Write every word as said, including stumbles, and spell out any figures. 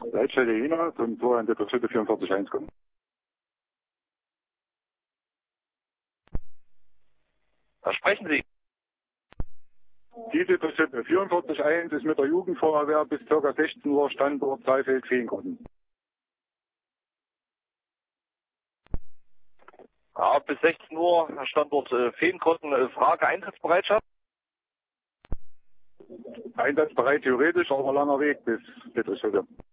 Leitstelle Jena zum Tor an der Hütte vierundvierzig eins kommen. Da sprechen Sie. Diese Hütte vierundvierzig eins ist mit der Jugendfeuerwehr bis ca. sechzehn Uhr Standort Saalfeld Feenkotten. Ja, bis sechzehn Uhr Standort äh, Feenkotten. Äh, Frage Einsatzbereitschaft? Einsatzbereit theoretisch, aber langer Weg bis Dittelschütte.